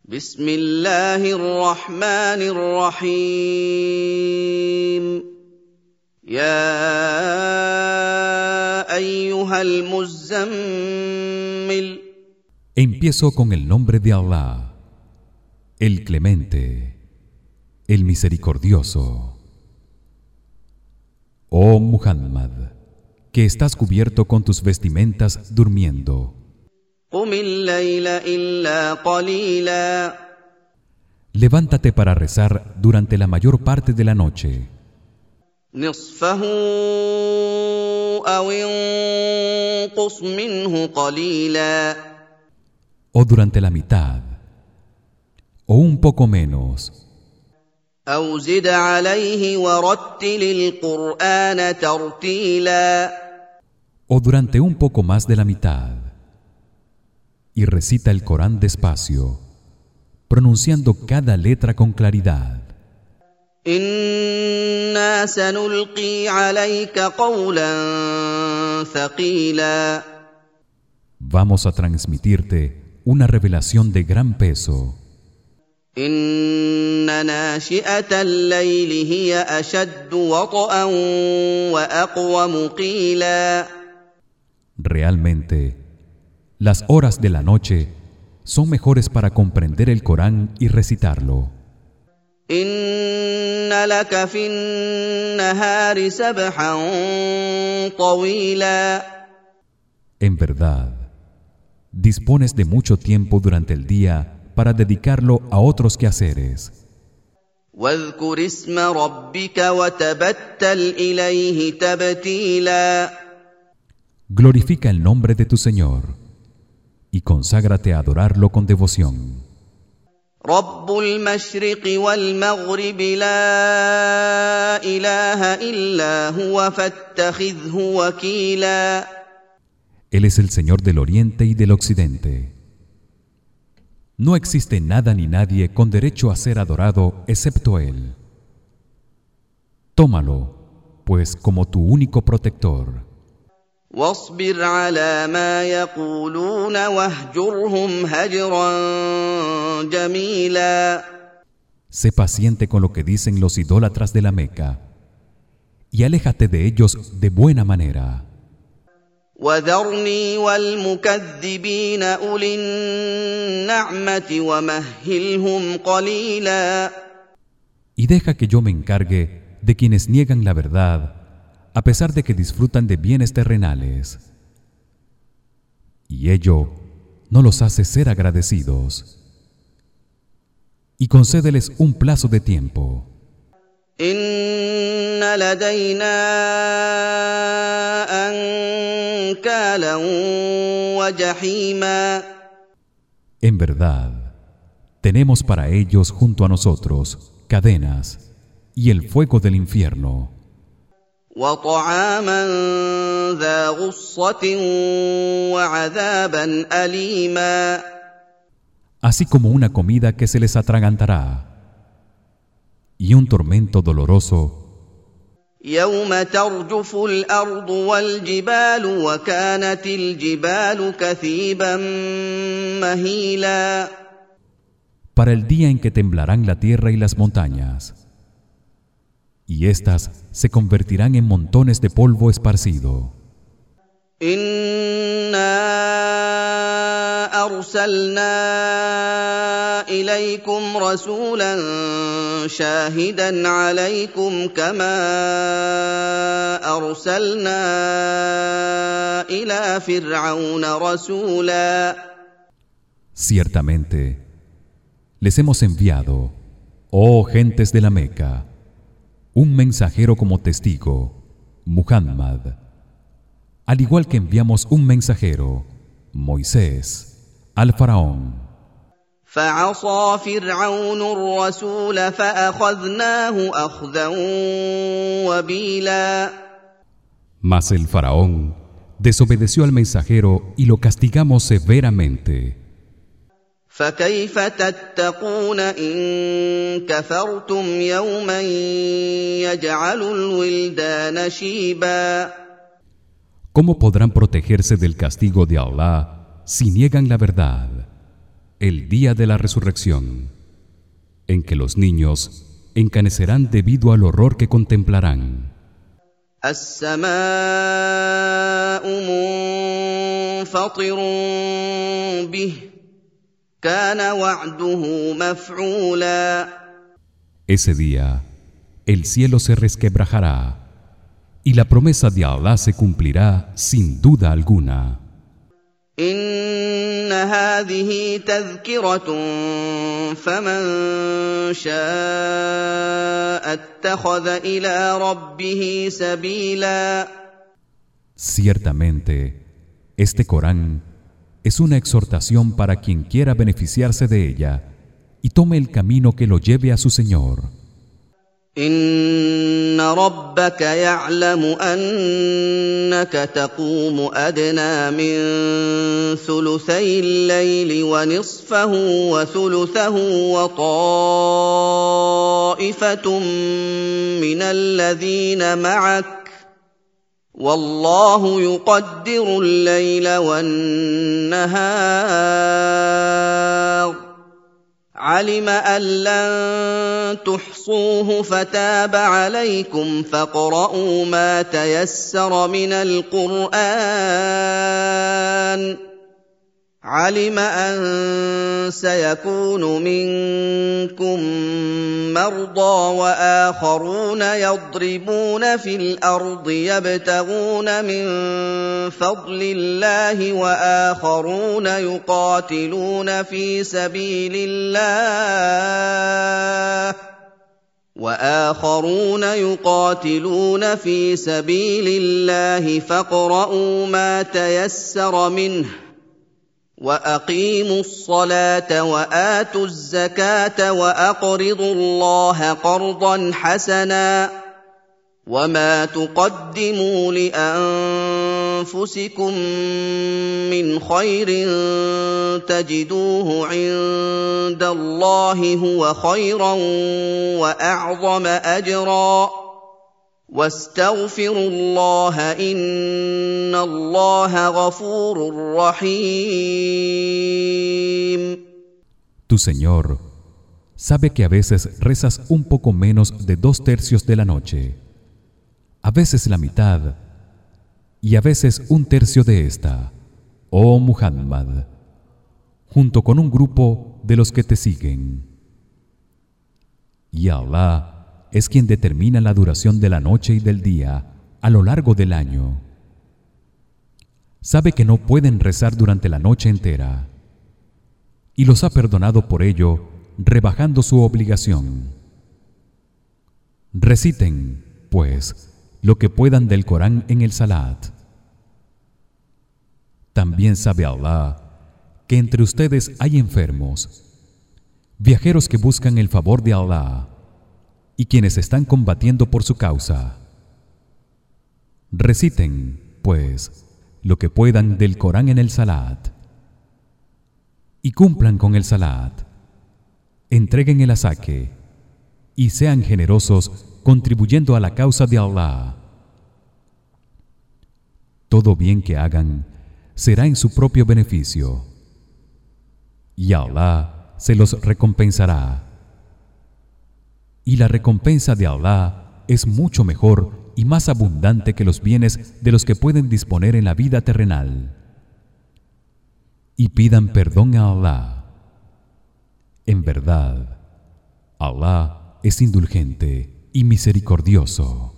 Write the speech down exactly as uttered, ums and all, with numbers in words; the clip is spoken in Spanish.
بسم الله الرحمن الرحيم يا أيها المزمل. Empiezo con el nombre de Allah, el Clemente, el Misericordioso. Oh Muhammad, que estás cubierto con tus vestimentas durmiendo. قم الليل إلا قليلا. Levántate para rezar durante la mayor parte de la noche. نصفه أو انقص منه قليلا. O durante la mitad, o un poco menos. أو زد عليه ورتل القرآن ترتيلا. O durante un poco más de la mitad. Y recita el Corán despacio, pronunciando cada letra con claridad. إنا سنلقي عليك قولا ثقيلا. Vamos a transmitirte una revelación de gran peso. إن ناشئة الليل هي أشد وطئا وأقوم قيلا. Realmente, las horas de la noche son mejores para comprender el Corán y recitarlo. إن لك في النهار سبحا طويلا. En verdad, dispones de mucho tiempo durante el día para dedicarlo a otros quehaceres. واذكر اسم ربك وتبتل إليه تبتيلا. Glorifica el nombre de tu Señor y conságrate a adorarlo con devoción. رب المشرق والمغرب لا إله إلا هو فاتخذه وكيلا. Él es el Señor del Oriente y del Occidente. No existe nada ni nadie con derecho a ser adorado excepto Él. Tómalo, pues, como tu único protector. واصبر على ما يقولون واهجرهم هجرا جميلا. Sé paciente con lo que dicen los idólatras de la Meca y aléjate de ellos de buena manera. وذرني والمكذبين أولي النعمة ومهلهم قليلا. Y deja que yo me encargue de quienes niegan la verdad, a pesar de que disfrutan de bienes terrenales, y ello no los hace ser agradecidos, y concédeles un plazo de tiempo. إن لدينا أنكالا وجحيما. En verdad, tenemos para ellos junto a nosotros cadenas y el fuego del infierno. وطعاما ذا غصة وعذابا أليما. Así como una comida que se les atragantará y un tormento doloroso. يوم ترجف الأرض والجبال وكانت الجبال كثيبا مهيلا. Para el día en que temblarán la tierra y las montañas, y éstas se convertirán en montones de polvo esparcido. إنا أرسلنا إليكم رسولا شاهدا عليكم كما أرسلنا إلى فرعون رسولا. Ciertamente, les hemos enviado, oh gentes de la Meca, un mensajero como testigo, Muhammad, al igual que enviamos un mensajero, Moisés, al faraón. فعصى فرعون الرسول فأخذناه أخذا وبيلا. Mas el faraón desobedeció al mensajero y lo castigamos severamente. فكيف تتقون إن كفرتم يوما يجعل الولدان شيبا. ¿Cómo podrán protegerse del castigo de Allah si niegan la verdad? el día de la resurrección, en que los niños encanecerán debido al horror que contemplarán. السماء منفطر به كان وعده مفعولا. Ese día el cielo se resquebrajará y la promesa de Allah se cumplirá sin duda alguna. إن هذه تذكرة فمن شاء اتخذ إلى ربه سبيلا. Ciertamente, este Corán es una exhortación para quien quiera beneficiarse de ella y tome el camino que lo lleve a su Señor. إن ربك يعلم أنك تقوم أدنى من ثلثي الليل ونصفه وثلثه وطائفة من الذين معك والله يقدر الليل والنهار علم أن لن تحصوه فتاب عليكم فاقرؤوا ما تيسر من القرآن علم أن سيكون منكم مرضى وآخرون يضربون في الأرض يبتغون من فضل الله وآخرون يقاتلون في سبيل الله وآخرون يقاتلون في سبيل الله فاقرؤوا ما تيسر منه وأقيموا الصلاة وآتوا الزكاة وأقرضوا الله قرضا حسنا وما تقدموا لأنفسكم من خير تجدوه عند الله هو خيرا وأعظم أجرا واستغفروا الله إن الله غفور رحيم. Tu Señor sabe que a veces rezas un poco menos de dos tercios de la noche, a veces la mitad y a veces un tercio de esta, oh Muhammad, junto con un grupo de los que te siguen. Y Allah es quien determina la duración de la noche y del día a lo largo del año. Sabe que no pueden rezar durante la noche entera y los ha perdonado por ello, rebajando su obligación. Reciten, pues, lo que puedan del Corán en el salat. También sabe Allah que entre ustedes hay enfermos, viajeros que buscan el favor de Allah y quienes están combatiendo por su causa. Reciten, pues, lo que puedan del Corán en el salat y cumplan con el salat. Entreguen el asaque y sean generosos contribuyendo a la causa de Allah. Todo bien que hagan será en su propio beneficio y Allah se los recompensará. Y la recompensa de Allah es mucho mejor y más abundante que los bienes de los que pueden disponer en la vida terrenal. Y pidan perdón a Allah. En verdad, Allah es indulgente y misericordioso.